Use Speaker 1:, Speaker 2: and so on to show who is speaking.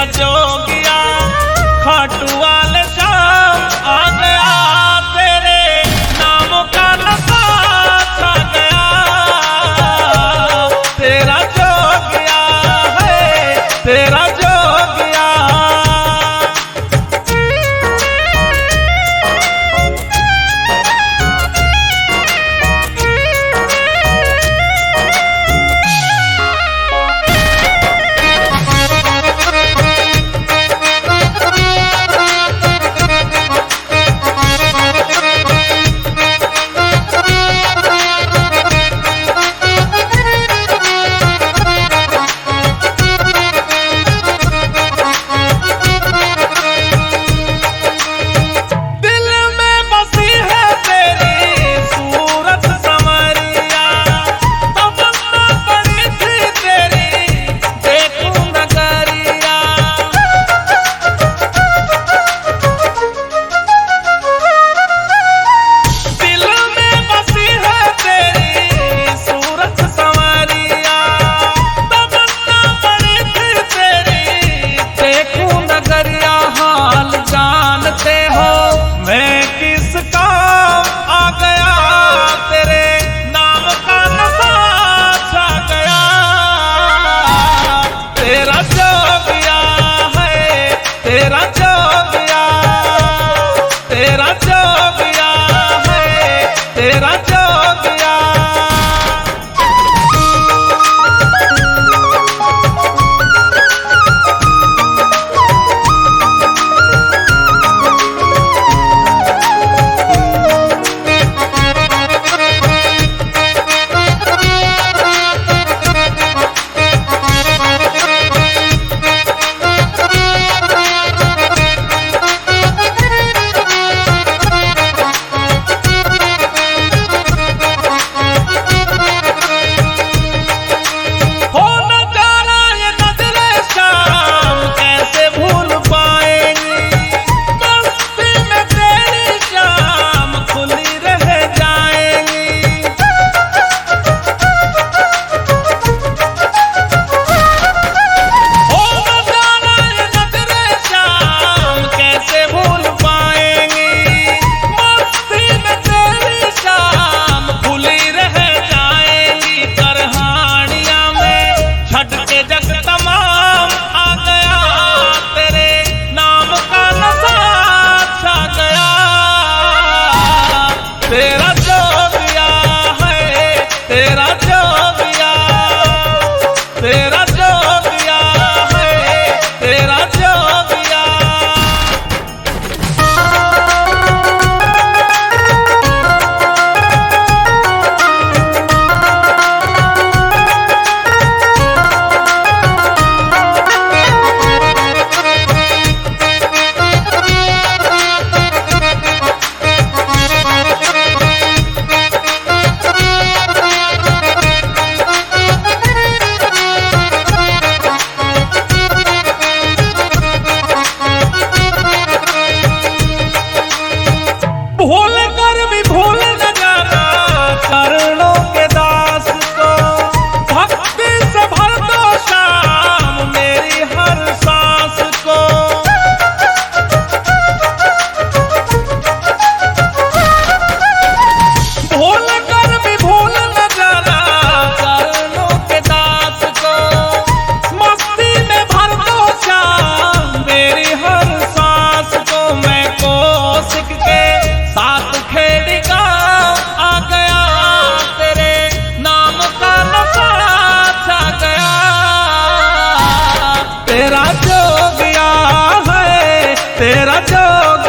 Speaker 1: जोगिया खाटू वाले शाम आ गया, तेरे नाम का नशा छा गया। तेरा जोगिया है तेरा जोगिया। तेरा जोगिया तेरा जोगिया है तेरा जोगिया। तेरा जोगिया है तेरा जोगिया तेरा जोगिया है तेरा जोगिया। भूल कर भी भूल न जाना चरणों के दास को, भक्ति से भर दो शाम मेरी हर सांस को। भूल कर भी भूल न जाना चरणों के दास को, मस्ती में भर दो शाम मेरी हर सांस को। मैं कोशिश के साथ खेड़ी गाँव आ गया, तेरे नाम का नशा छा गया। तेरा जोगिया है तेरा जोगिया।